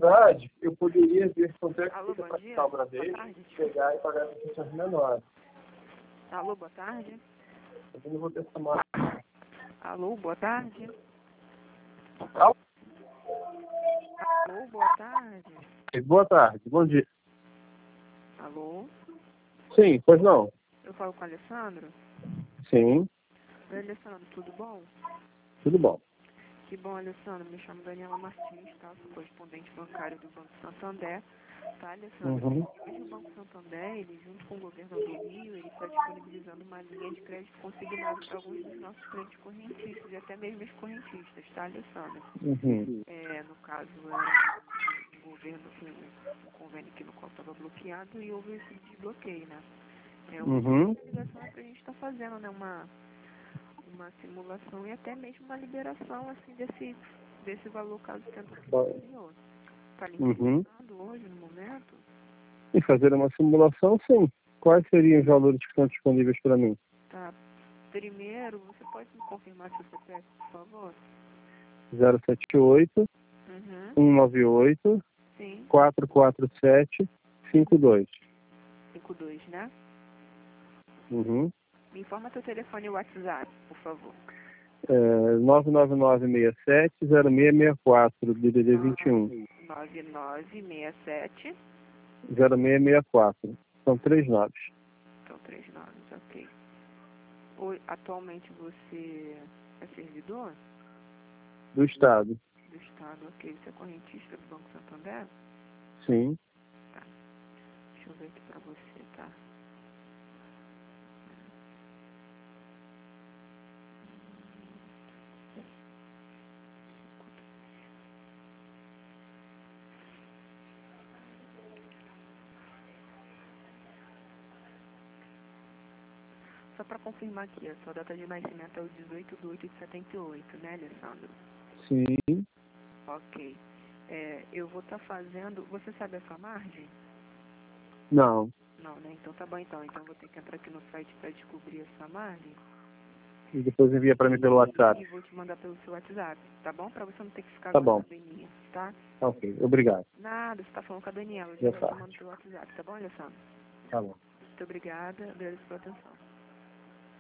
verdade, eu poderia ver quanto é que Alô, fica bom a dia. sobra Boa dele, tarde. pegar e pagar as questões menores. Alô, boa tarde. Eu não vou ter essa marca. Alô, boa tarde. Alô? Alô, boa tarde. Boa tarde, bom dia. Alô, Sim, pois não? eu falo com o Alessandro. Sim, Oi, Alessandro, tudo bom? tudo bom. Que bom, Alessandro. Me chamo Daniela Martins, tá? Sou correspondente bancário do Banco Santander. Tá, Alessandro? Uhum. Hoje o Banco Santander, ele junto com o governo do Rio, ele está disponibilizando uma linha de crédito consignado para alguns dos nossos clientes correntistas e até mesmo ex-correntistas, tá, Alessandro? Uhum. No caso, era um governo com um convênio que no qual estava bloqueado e houve esse desbloqueio, né? O Uhum. motivo da ligação é para a gente estar fazendo, né, uma simulação e até mesmo uma liberação, assim, desse valor caso tenha sido anterior. Está lhe Uhum. interessando hoje, no momento? E fazer uma simulação, sim. Quais seriam os valores que estão disponíveis para mim? Tá. Primeiro, você pode me confirmar seu CPF, por favor? 078 Uhum. 198 Sim. 447 52. 52, né? Uhum. Me informa teu telefone e WhatsApp, por favor. 99967-0664, DDD 21. 9967. 0664. São 3 nomes. Então, 3 nomes, ok. Atualmente você é servidor Do Estado. do Estado, ok? Você é correntista do Banco Santander? Sim. Tá. Deixa eu ver aqui pra você, tá? Só para confirmar aqui, a sua data de nascimento é o 18/8/78, né, Alessandro? Sim. Ok. Eu vou estar fazendo... Você sabe a sua margem? Não. Não, né? Então tá bom, então. Então eu vou ter que entrar aqui no site para descobrir a sua margem. E depois envia para mim pelo WhatsApp. E vou te mandar pelo seu WhatsApp, tá bom? Para você não ter que ficar Tá bom. guardando em linha, tá? Ok. Obrigado. Nada, você tá falando com a Daniela. Eu Boa já te tarde. mando pelo WhatsApp, tá bom, Alessandro? Tá bom. Muito obrigada. Agradeço pela atenção.